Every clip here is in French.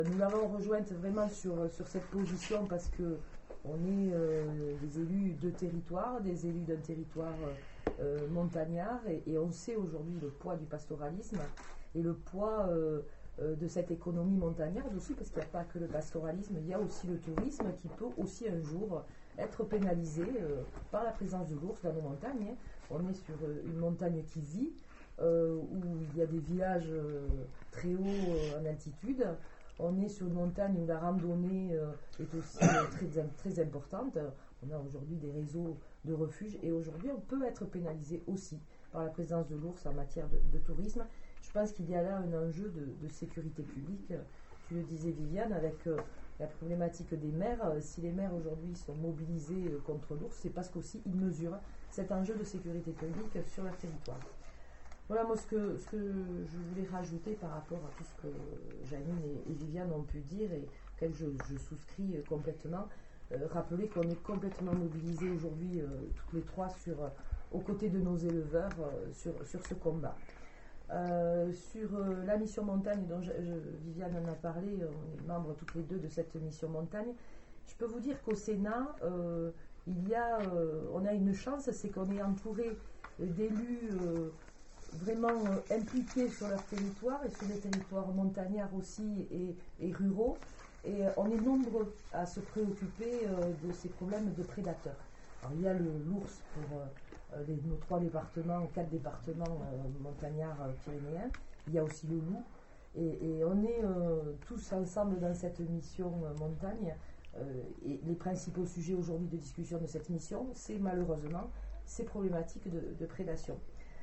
Nous l'avons rejointe vraiment sur cette position parce que on est des élus de territoire, des élus d'un territoire montagnard et on sait aujourd'hui le poids du pastoralisme et le poids de cette économie montagnarde aussi, parce qu'il n'y a pas que le pastoralisme, il y a aussi le tourisme qui peut aussi un jour être pénalisé par la présence de l'ours dans nos montagnes. Hein. On est sur une montagne qui vit, où il y a des villages très hauts en altitude. On est sur une montagne où la randonnée est aussi très importante. On a aujourd'hui des réseaux de refuges et aujourd'hui on peut être pénalisé aussi par la présence de l'ours en matière de tourisme. Je pense qu'il y a là un enjeu de sécurité publique. Tu le disais Viviane, avec la problématique des maires. Si les maires aujourd'hui sont mobilisés contre l'ours, c'est parce qu'aussi ils mesurent cet enjeu de sécurité publique sur leur territoire. Voilà moi ce que je voulais rajouter par rapport à tout ce que Janine et Viviane ont pu dire et auquel je souscris complètement. Rappeler qu'on est complètement mobilisés aujourd'hui toutes les trois aux côtés de nos éleveurs sur ce combat. Sur la mission montagne dont Viviane en a parlé, on est membres toutes les deux de cette mission montagne. Je peux vous dire qu'au Sénat, on a une chance, c'est qu'on est entouré d'élus vraiment impliqués sur leur territoire et sur les territoires montagnards aussi et ruraux. Et on est nombreux à se préoccuper de ces problèmes de prédateurs. Alors il y a l'ours pour nos 4 départements montagnards pyrénéens. Il y a aussi le loup. Et on est tous ensemble dans cette mission montagne. Et les principaux sujets aujourd'hui de discussion de cette mission, c'est malheureusement ces problématiques de prédation.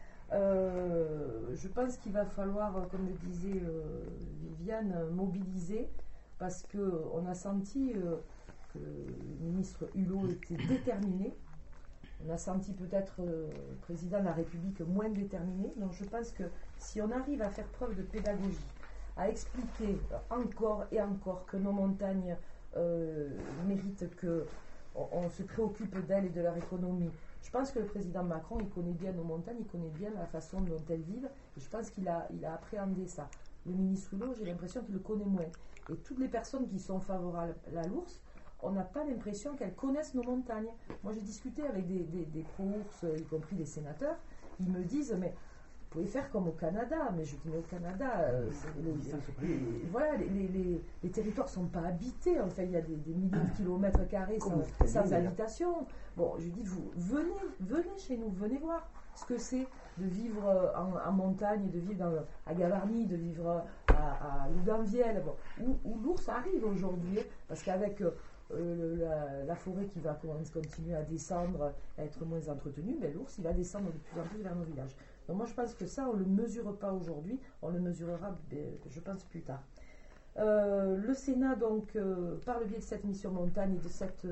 Je pense qu'il va falloir, comme le disait Viviane, mobiliser parce qu'on a senti que le ministre Hulot était déterminé. On a senti peut-être le président de la République moins déterminé. Donc je pense que si on arrive à faire preuve de pédagogie, à expliquer encore et encore que nos montagnes méritent qu'on se préoccupe d'elles et de leur économie. Je pense que le président Macron, il connaît bien nos montagnes, il connaît bien la façon dont elles vivent, et je pense qu'il a appréhendé ça. Le ministre Hulot, j'ai l'impression qu'il le connaît moins. Et toutes les personnes qui sont favorables à l'ours, on n'a pas l'impression qu'elles connaissent nos montagnes. Moi, j'ai discuté avec des pro-ours, y compris des sénateurs, ils me disent, mais vous pouvez faire comme au Canada. Mais je dis, mais au Canada, les territoires ne sont pas habités. Enfin, il y a des milliers de kilomètres carrés sans habitation. Bon, je dis, vous venez chez nous, venez voir ce que c'est de vivre en montagne, de vivre à Gavarnie, de vivre à Loudanvielle, où l'ours arrive aujourd'hui, parce qu'avec la forêt qui va continuer à descendre, à être moins entretenue, mais l'ours, il va descendre de plus en plus vers nos villages. Donc moi, je pense que ça, on ne le mesure pas aujourd'hui, on le mesurera, je pense, plus tard. Le Sénat, donc, par le biais de cette mission montagne et de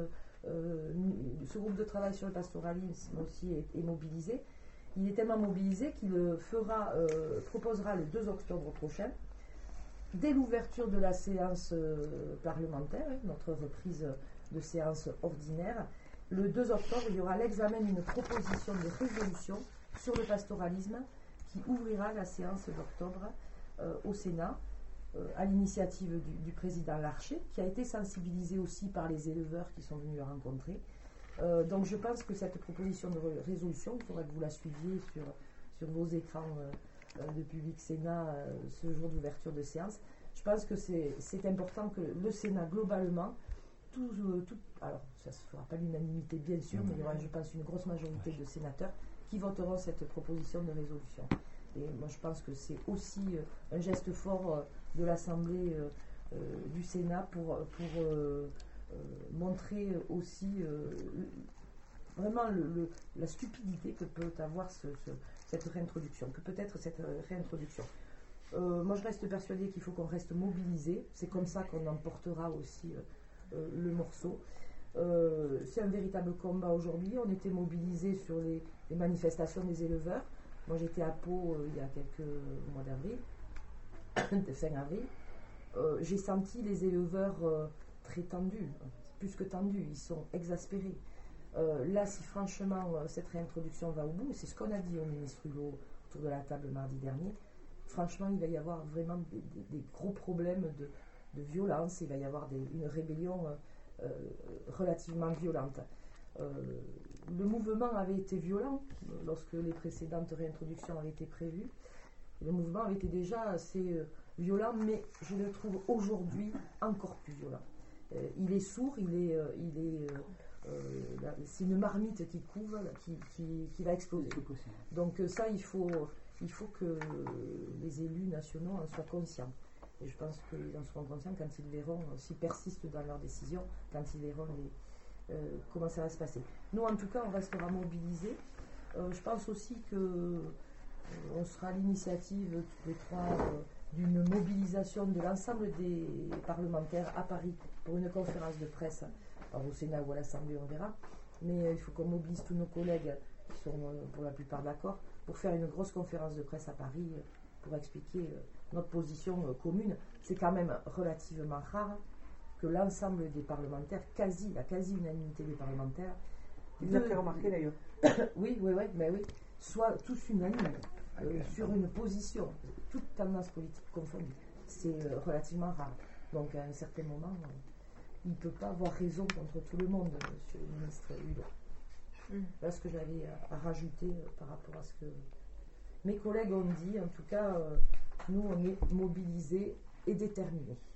ce groupe de travail sur le pastoralisme aussi est mobilisé. Il est tellement mobilisé qu'il proposera le 2 octobre prochain, dès l'ouverture de la séance parlementaire, notre reprise de séance ordinaire, le 2 octobre, il y aura l'examen d'une proposition de résolution sur le pastoralisme qui ouvrira la séance d'octobre au Sénat, à l'initiative du président Larcher, qui a été sensibilisé aussi par les éleveurs qui sont venus le rencontrer. Donc je pense que cette proposition de résolution, il faudrait que vous la suiviez sur vos écrans de Public Sénat ce jour d'ouverture de séance. Je pense que c'est important que le Sénat globalement, alors ça ne se fera pas l'unanimité bien sûr, mais il y aura, je pense, une grosse majorité de sénateurs qui voteront cette proposition de résolution. Et moi je pense que c'est aussi un geste fort de l'Assemblée du Sénat pour montrer aussi vraiment la stupidité que peut avoir cette réintroduction, que peut être cette réintroduction. Moi je reste persuadée qu'il faut qu'on reste mobilisé, c'est comme ça qu'on emportera aussi le morceau. C'est un véritable combat aujourd'hui, on était mobilisés sur les manifestations des éleveurs. Moi j'étais à Pau il y a quelques mois d'avril, fin avril. J'ai senti les éleveurs très tendus, plus que tendus, ils sont exaspérés. Là, si franchement cette réintroduction va au bout, c'est ce qu'on a dit au ministre Hulot autour de la table mardi dernier, franchement il va y avoir vraiment des gros problèmes violence, il va y avoir une rébellion relativement violente. Le mouvement avait été violent lorsque les précédentes réintroductions avaient été prévues. Le mouvement avait été déjà assez violent, mais je le trouve aujourd'hui encore plus violent. Il est sourd, c'est une marmite qui couve, qui va exploser. Donc ça, il faut que les élus nationaux en soient conscients. Et je pense qu'ils en seront conscients quand ils verront, s'ils persistent dans leurs décisions, quand ils verront comment ça va se passer. Nous, en tout cas, on restera mobilisés. Je pense aussi que on sera à l'initiative, tous les trois, d'une mobilisation de l'ensemble des parlementaires à Paris pour une conférence de presse. Alors, au Sénat ou à l'Assemblée, on verra. Mais il faut qu'on mobilise tous nos collègues qui sont pour la plupart d'accord pour faire une grosse conférence de presse à Paris pour expliquer notre position commune. C'est quand même relativement rare que l'ensemble des parlementaires, la quasi-unanimité des parlementaires... Vous l'avez fait remarquer d'ailleurs. Oui, soient tous unanimes sur une position, toute tendance politique confondue. C'est relativement rare. Donc à un certain moment, il ne peut pas avoir raison contre tout le monde, monsieur le ministre Hulot. Voilà ce que j'avais à rajouter par rapport à ce que mes collègues ont dit. En tout cas, nous, on est mobilisés et déterminés.